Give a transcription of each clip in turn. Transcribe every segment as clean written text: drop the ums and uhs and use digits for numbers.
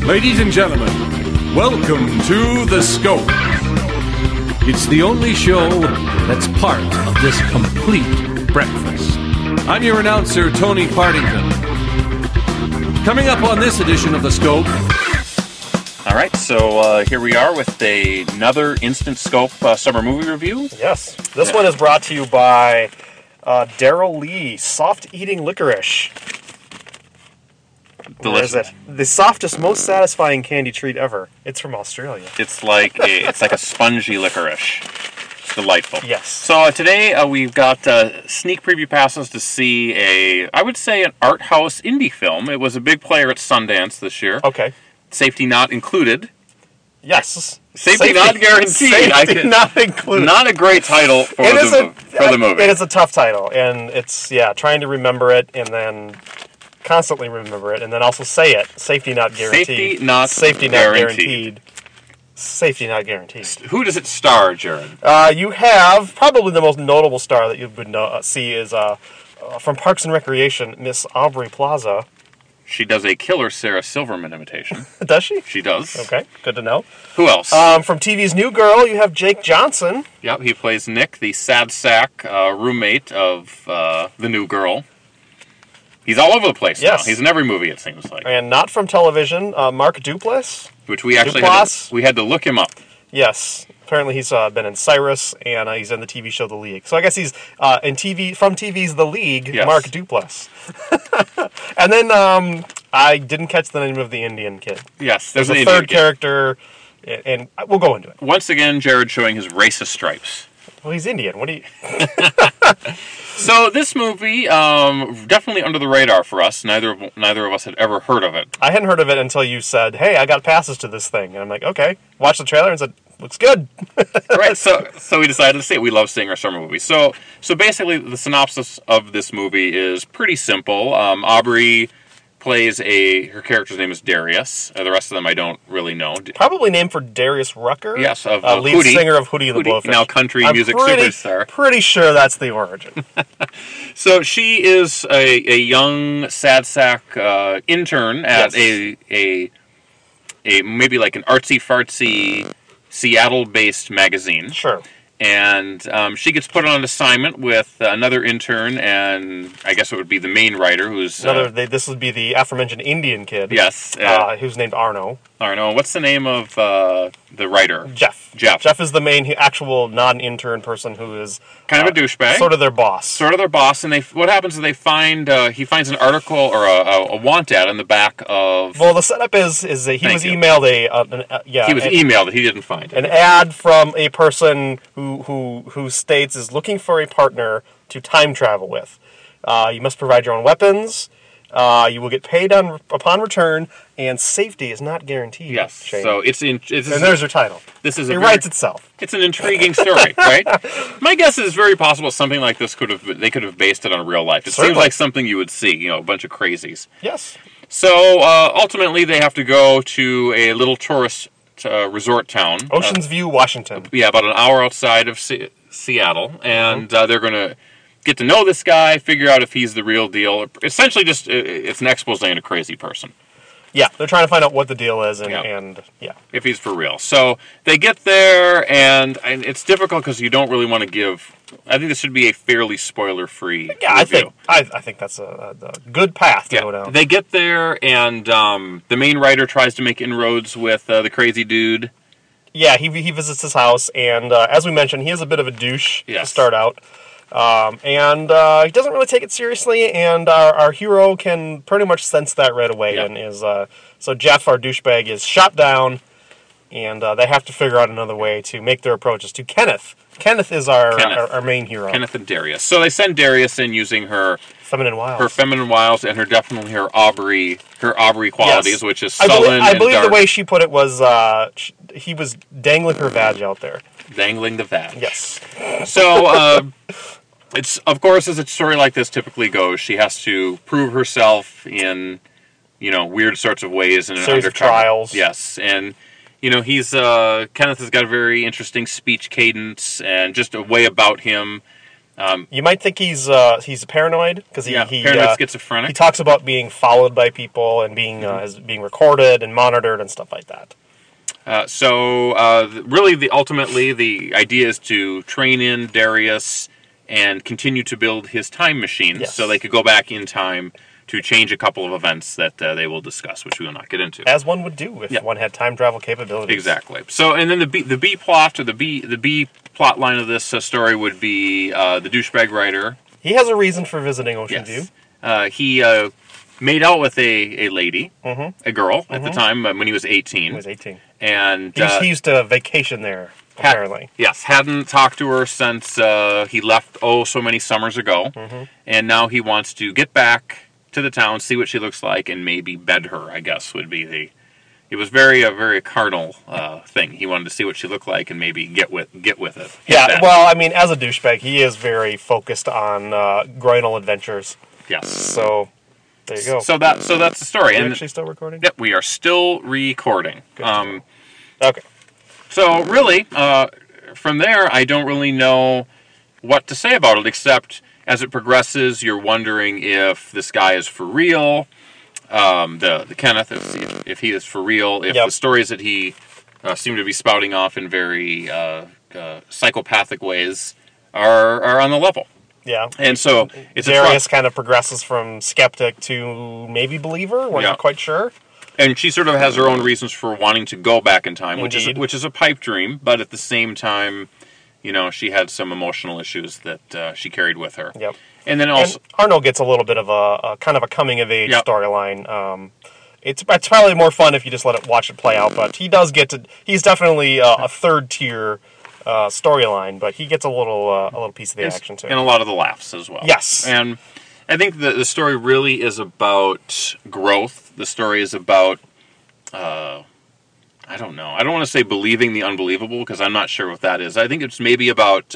Ladies and gentlemen, welcome to The Scope. It's the only show that's part of this complete breakfast. I'm your announcer, Tony Partington. Coming up on this edition of The Scope. All right, so here we are with another Instant Scope summer movie review. Yes, this one is brought to you by Daryl Lee, Soft Eating Licorice. Delicious. Where is it? The softest, most satisfying candy treat ever. It's from Australia. It's like a spongy licorice. It's delightful. Yes. So today we've got sneak preview passes to see I would say an art house indie film. It was a big player at Sundance this year. Okay. Safety not included. Yes. Safety not guaranteed. Safety not included. Not a great title for the movie. It is a tough title, and it's trying to remember it and then constantly remember it, and then also say it. Safety not guaranteed. Safety not guaranteed. Safety not guaranteed. Who does it star, Jared? You have probably the most notable star that you would see is from Parks and Recreation, Miss Aubrey Plaza. She does a killer Sarah Silverman imitation. Does she? She does. Okay, good to know. Who else? From TV's New Girl, you have Jake Johnson. Yep, he plays Nick, the sad sack roommate of the New Girl. He's all over the place now. He's in every movie, it seems like. And not from television, Mark Duplass. Which we actually had to look him up. Yes. Apparently he's been in Cyrus, and he's in the TV show The League. So I guess he's from TV's The League, yes. Mark Duplass. And then I didn't catch the name of the Indian kid. Yes, there's a third character, and we'll go into it. Once again, Jared showing his racist stripes. Well, he's Indian. What do you... So this movie, definitely under the radar for us. Neither of us had ever heard of it. I hadn't heard of it until you said, "Hey, I got passes to this thing," and I'm like, "Okay." Watched the trailer and said, "Looks good." Right. So we decided to see it. We love seeing our summer movies. So basically, the synopsis of this movie is pretty simple. Aubrey plays her character's name is Darius. The rest of them I don't really know. Probably named for Darius Rucker. Yes, of lead Hootie. Singer of Hootie and the Blowfish. Now country music superstar. Pretty sure that's the origin. So she is a young sad sack intern at a maybe like an artsy fartsy Seattle-based magazine. Sure. And she gets put on an assignment with another intern, and I guess it would be the main writer, who's... this would be the aforementioned Indian kid. Yes. Who's named Arno. Arno. What's the name of the writer? Jeff. Jeff is the main actual non-intern person who is... kind of a douchebag. Sort of their boss. And what happens is he finds an article or a want ad in the back of... Well, the setup is that he was emailed he was emailed that he didn't find. An ad from a person who states is looking for a partner to time travel with. You must provide your own weapons. You will get paid upon return, and safety is not guaranteed. Yes, Shane. so and there's your title. It writes itself. It's an intriguing story, right? My guess is very possible something like this they could have based it on real life. It seems like something you would see, a bunch of crazies. Yes. So ultimately, they have to go to a little tourist resort town, Oceans View, Washington. Yeah, about an hour outside of Seattle, and they're going to get to know this guy, figure out if he's the real deal. Essentially, just it's an expose on a crazy person. Yeah, they're trying to find out what the deal is, and if he's for real. So they get there, and it's difficult because you don't really want to give. I think this should be a fairly spoiler-free review. I think that's a good path to go down. They get there, and the main writer tries to make inroads with the crazy dude. Yeah, he visits his house, and as we mentioned, he is a bit of a douche to start out. And he doesn't really take it seriously, and our hero can pretty much sense that right away. Yeah. And so Jeff, our douchebag, is shot down, and they have to figure out another way to make their approaches to Kenneth. Kenneth is our main hero. Kenneth and Darius. So they send Darius in using her feminine wiles. Her feminine wiles and her Aubrey qualities, which is sullen I believe and dark. The way she put it was he was dangling her vag out there. Dangling the vag. Yes. So it's, of course, as a story like this typically goes, she has to prove herself in, weird sorts of ways and series of trials. Yes, and Kenneth has got a very interesting speech cadence and just a way about him You might think he's paranoid because paranoid schizophrenic. He talks about being followed by people and being recorded and monitored and stuff like that. Really, ultimately, the idea is to train in Darius and continue to build his time machine so they could go back in time to change a couple of events that they will discuss, which we will not get into. As one would do if one had time travel capabilities. Exactly. So, and then the B plot, or the B plot line of this story would be the douchebag writer. He has a reason for visiting Ocean View. He made out with a lady, a girl, at the time when he was 18. He was 18. And he used to vacation there, apparently. Hadn't talked to her since he left so many summers ago. And now he wants to get back to the town, see what she looks like, and maybe bed her, I guess, would be the... It was a very carnal thing. He wanted to see what she looked like and maybe get with it. Yeah, well, I mean, as a douchebag, he is very focused on groinal adventures. Yes. So... There you go. So that's the story. Are we actually still recording? Yep, we are still recording. Okay. So really, from there, I don't really know what to say about it, except as it progresses, you're wondering if this guy is for real, the Kenneth, if he is for real, if the stories that he seemed to be spouting off in very psychopathic ways are on the level. Yeah. And so it's Darius kind of progresses from skeptic to maybe believer. We're not quite sure. And she sort of has her own reasons for wanting to go back in time, which is a pipe dream, but at the same time, she had some emotional issues that she carried with her. Yep. And then also Arnold gets a little bit of a kind of a coming of age storyline. It's probably more fun if you just watch it play out, but he's definitely a third tier storyline, but he gets a little piece of the action too, and a lot of the laughs as well. Yes, and I think the story really is about growth. The story is about I don't know. I don't want to say believing the unbelievable because I'm not sure what that is. I think it's maybe about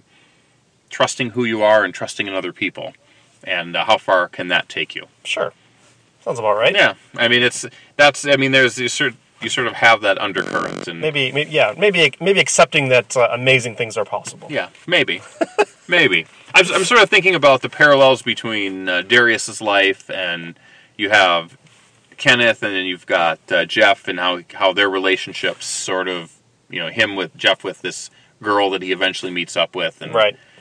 trusting who you are and trusting in other people, and how far can that take you? Sure, sounds about right. Yeah, I mean there's this you sort of have that undercurrent, and maybe accepting that amazing things are possible. Yeah, maybe. I'm sort of thinking about the parallels between Darius's life, and you have Kenneth, and then you've got Jeff, and how their relationships sort of, him with Jeff with this girl that he eventually meets up with, and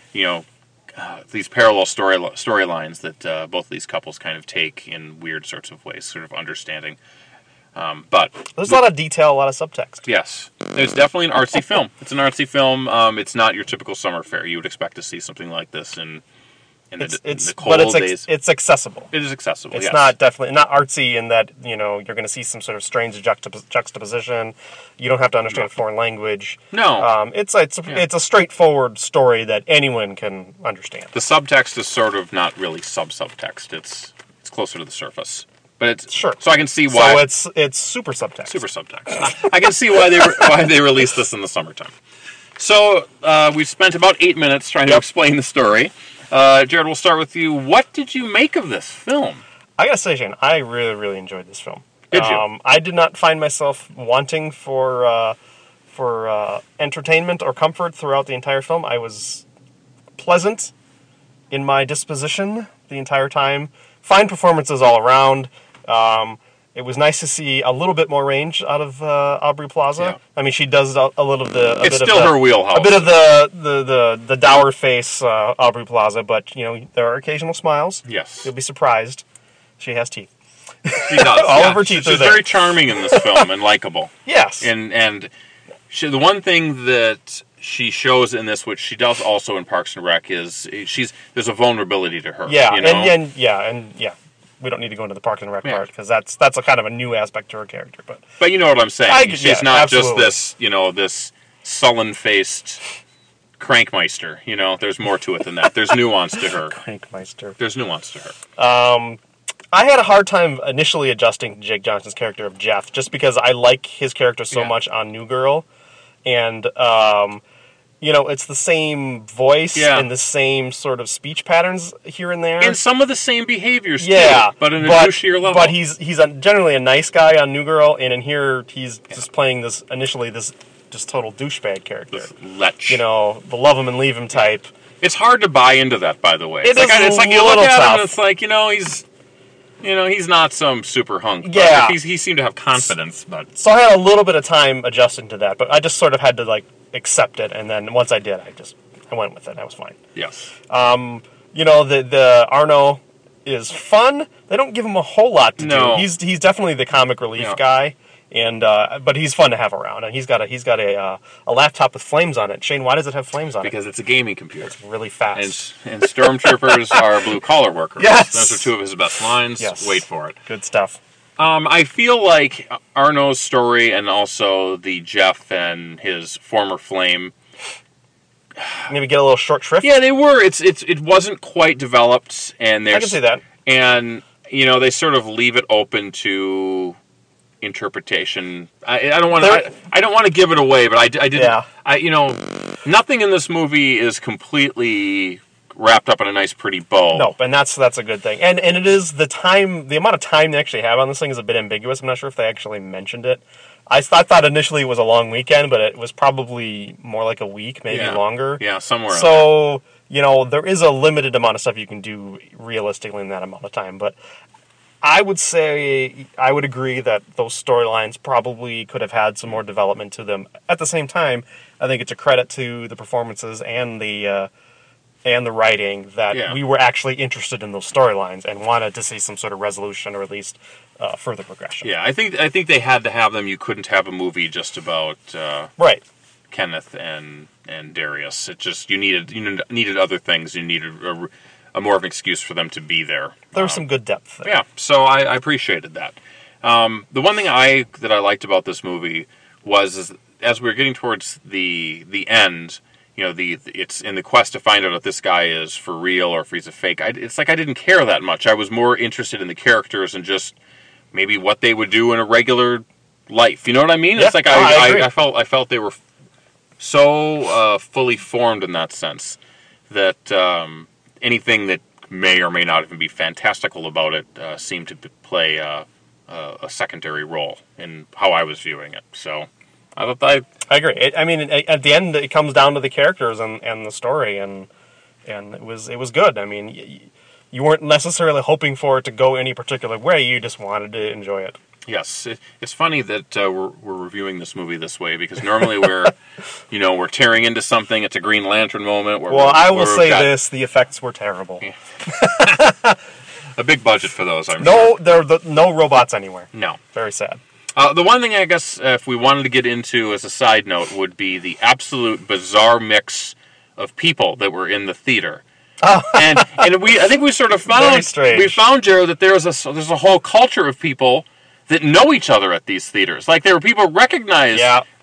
these parallel storylines that both of these couples kind of take in weird sorts of ways, sort of understanding. But there's a lot of detail, a lot of subtext. Yes, it's definitely an artsy film. It's an artsy film. It's not your typical summer fare. You would expect to see something like this in the cold days. It's accessible. It is accessible. It's not artsy in that you're going to see some sort of strange juxtaposition. You don't have to understand foreign language. No, it's a straightforward story that anyone can understand. The subtext is sort of not really subtext. It's closer to the surface. But it's sure. So I can see why. So it's super subtext. Super subtext. I can see why they released this in the summertime. So we've spent about 8 minutes trying to explain the story. Jared, we'll start with you. What did you make of this film? I gotta say, Shane, I really, really enjoyed this film. Did you? I did not find myself wanting for entertainment or comfort throughout the entire film. I was pleasant in my disposition the entire time. Fine performances all around. It was nice to see a little bit more range out of Aubrey Plaza. Yeah. I mean, she does a little of the. It's still her wheelhouse. A bit of the dour face Aubrey Plaza, but there are occasional smiles. Yes, you'll be surprised. She has teeth. She does. All of her teeth are there. She's very charming in this film and likable. Yes, and the one thing that she shows in this, which she does also in Parks and Rec, is there's a vulnerability to her. Yeah, and we don't need to go into the Parks and Rec part because that's a kind of a new aspect to her character. But you know what I'm saying. She's not absolutely. Just this sullen-faced crankmeister. There's more to it than that. There's nuance to her. Crankmeister. There's nuance to her. I had a hard time initially adjusting to Jake Johnson's character of Jeff, just because I like his character so much on New Girl, and it's the same voice and the same sort of speech patterns here and there, and some of the same behaviors too, but in a douchier level. But he's generally a nice guy on New Girl, and in here he's just playing this just total douchebag character. Lech. The love him and leave him type. It's hard to buy into that, by the way. It's like you look little at him tough. and it's like, he's not some super hunk. But Yeah. he seemed to have confidence, but So I had a little bit of time adjusting to that, but I just sort of had to like accept it, and then once I did, I went with it. I was fine. yes. The Arno is fun. They don't give him a whole lot to No. do. He's definitely the comic relief Yeah. guy, and but he's fun to have around. And he's got a laptop with flames on it. Shane, why does it have flames on Because it's a gaming computer. it? It's really fast. And stormtroopers are blue-collar workers. Yes! Those are two of his best lines. Yes. Wait for it. Good stuff. I feel like Arno's story and also the Jeff and his former flame. Maybe get a little short shrift. Yeah, they were. It wasn't quite developed, and I can see that. And they sort of leave it open to interpretation. I don't want to. I don't want to give it away, but I didn't. Yeah. Nothing in this movie is completely wrapped up in a nice, pretty bow. No, and that's a good thing. And it is the amount of time they actually have on this thing is a bit ambiguous. I'm not sure if they actually mentioned it. I thought initially it was a long weekend, but it was probably more like a week, maybe longer. Yeah, somewhere. So, there is a limited amount of stuff you can do realistically in that amount of time. But I would agree that those storylines probably could have had some more development to them. At the same time, I think it's a credit to the performances and the writing that we were actually interested in those storylines and wanted to see some sort of resolution or at least further progression. Yeah, I think they had to have them. You couldn't have a movie just about Right. Kenneth and Darius. It just you needed other things. You needed a more of an excuse for them to be there. There was some good depth there. Yeah, so I appreciated that. The one thing that I liked about this movie was as we were getting towards the end. It's in the quest to find out if this guy is for real or if he's a fake. It's like I didn't care that much. I was more interested in the characters and just maybe what they would do in a regular life. You know what I mean? Yeah, It's like I agree. I felt they were so fully formed in that sense that anything that may or may not even be fantastical about it seemed to play a secondary role in how I was viewing it. So I thought I agree. At the end, it comes down to the characters and the story, and it was good. I mean, you weren't necessarily hoping for it to go any particular way. You just wanted to enjoy it. Yes, it's funny that we're reviewing this movie this way because normally we're tearing into something. It's a Green Lantern moment. I will say this: the effects were terrible. Yeah. A big budget for those. I'm sure. No robots anywhere. No. Very sad. The one thing I guess if we wanted to get into as a side note would be the absolute bizarre mix of people that were in the theater. And I think we sort of Very strange. we found, Jared, that there's a whole culture of people that know each other at these theaters. Like there were people recognize,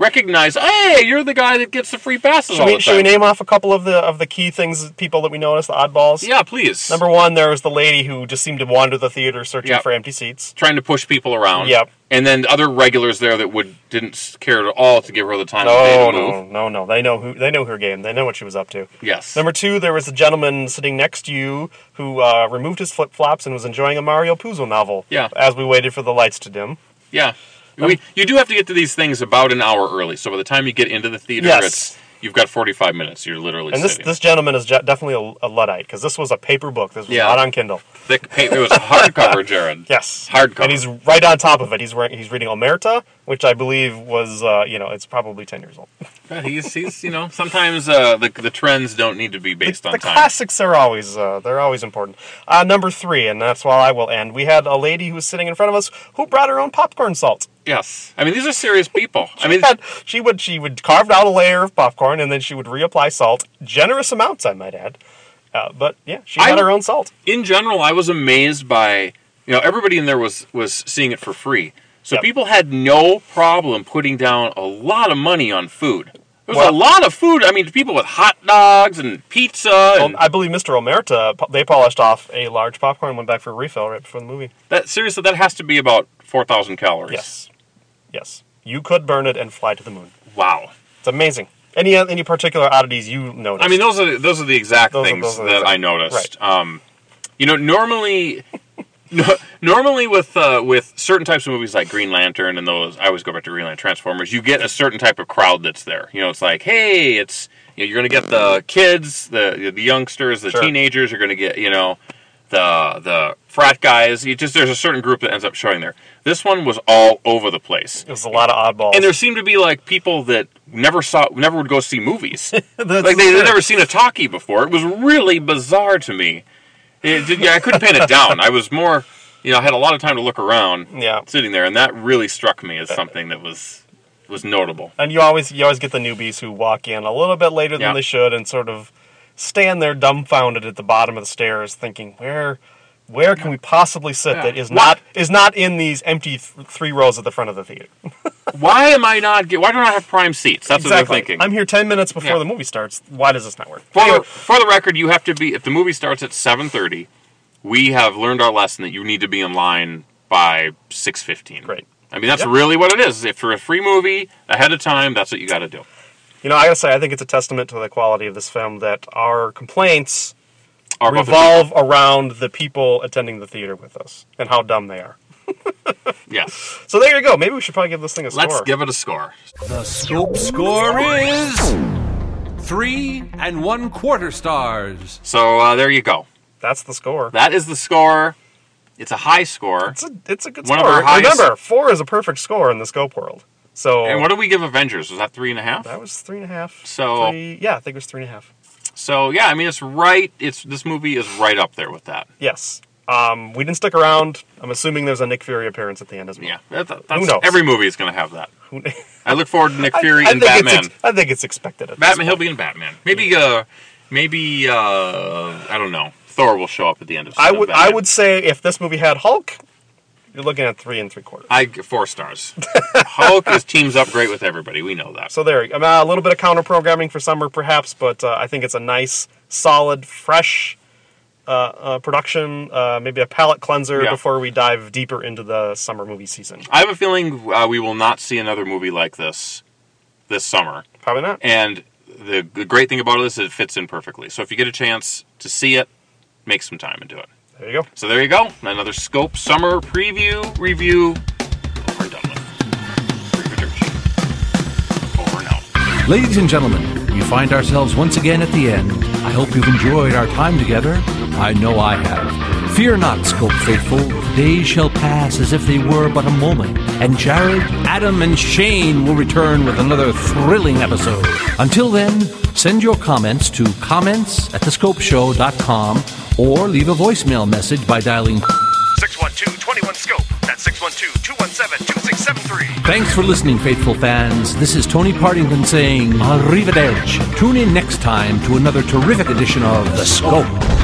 hey, you're the guy that gets the free passes all the time. Should we name off a couple of the key things, people that we noticed, the oddballs? Yeah, please. Number one, there was the lady who just seemed to wander the theater searching Yep. for empty seats. Trying to push people around. Yep. And then other regulars there that didn't care at all to give her the time of day to move. No. They know her game. They know what she was up to. Yes. Number two, there was a gentleman sitting next to you who removed his flip-flops and was enjoying a Mario Puzo novel. Yeah. As we waited for the lights to dim. Yeah. You do have to get to these things about an hour early. So by the time you get into the theater, Yes. you've got 45 minutes. You're literally And sitting. this gentleman is definitely a Luddite, because this was a paper book. This was not on Kindle. Thick paper. It was a hardcover, Jared. Yes. Hardcover. And he's right on top of it. He's reading Omerta, which I believe was, it's probably 10 years old. Yeah, he's sometimes the trends don't need to be based on The time. classics are always important. Number three, and that's why I will end. We had a lady who was sitting in front of us who brought her own popcorn salt. Yes. I mean, these are serious people. She would carve out a layer of popcorn and then she would reapply salt, generous amounts, I might add. But yeah, she had her own salt. In general, I was amazed by everybody in there was seeing it for free. So Yep. people had no problem putting down a lot of money on food. There was a lot of food. I mean, people with hot dogs and pizza. And I believe Mr. Omerta, they polished off a large popcorn and went back for a refill right before the movie. Seriously, that has to be about 4,000 calories. Yes. You could burn it and fly to the moon. Wow. It's amazing. Any particular oddities you noticed? I mean, those are the exact things those are the that exact- I noticed. Right. Normally Normally with certain types of movies like Green Lantern and those, I always go back to Green Lantern, Transformers, you get a certain type of crowd that's there. It's like, hey, you're going to get the kids, the youngsters, the teenagers. You're going to get, the frat guys. There's a certain group that ends up showing there. This one was all over the place. There's a lot of oddballs. And there seemed to be like people that never would go see movies. Like they'd never seen a talkie before. It was really bizarre to me. I couldn't pin it down. I was more, I had a lot of time to look around, sitting there, and that really struck me as something that was notable. And you always get the newbies who walk in a little bit later than they should, and sort of stand there dumbfounded at the bottom of the stairs, thinking, where can we possibly sit that is not in these empty 3 rows at the front of the theater? Why don't I have prime seats? That's what they're thinking. I'm here 10 minutes before the movie starts. Why does this not work? For the record, you have to be, if the movie starts at 7:30, we have learned our lesson that you need to be in line by 6:15. Great. I mean, that's really what it is. If for a free movie, ahead of time, that's what you got to do. I gotta say, I think it's a testament to the quality of this film that our complaints revolve around the people attending the theater with us and how dumb they are. Yes. So there you go. Maybe we should probably give this thing a score. Let's give it a score. The Scope score is 3 1/4 stars. So there you go. That's the score. That is the score. It's a high score. It's a good One score. Of our highest... Remember, 4 is a perfect score in the Scope world. So. And what did we give Avengers? Was that 3.5? That was 3.5. So. I think it was 3.5. So yeah, I mean, it's right. This movie is right up there with that. Yes. We didn't stick around. I'm assuming there's a Nick Fury appearance at the end as well. Yeah, that's, who knows? Every movie is going to have that. I look forward to Nick Fury in Batman. I think it's expected. Batman, he'll be in Batman. Maybe I don't know. Thor will show up at the end of. I would say if this movie had Hulk, you're looking at 3 3/4. 4 stars. Hulk teams up great with everybody. We know that. So there, a little bit of counter programming for summer, perhaps, but I think it's a nice, solid, fresh production. Maybe a palate cleanser before we dive deeper into the summer movie season. I have a feeling we will not see another movie like this summer. Probably not. And the great thing about it is it fits in perfectly. So if you get a chance to see it, make some time and do it. There you go. So there you go. Another Scope summer review. We're done with. Over and out. Ladies and gentlemen, we find ourselves once again at the end. I hope you've enjoyed our time together. I know I have. Fear not, Scope faithful. The days shall pass as if they were but a moment. And Jared, Adam, and Shane will return with another thrilling episode. Until then, send your comments to comments@thescopeshow.com or leave a voicemail message by dialing 612-21-SCOPE. That's 612-217-2673. Thanks for listening, faithful fans. This is Tony Partington saying arrivederci. Tune in next time to another terrific edition of The Scope.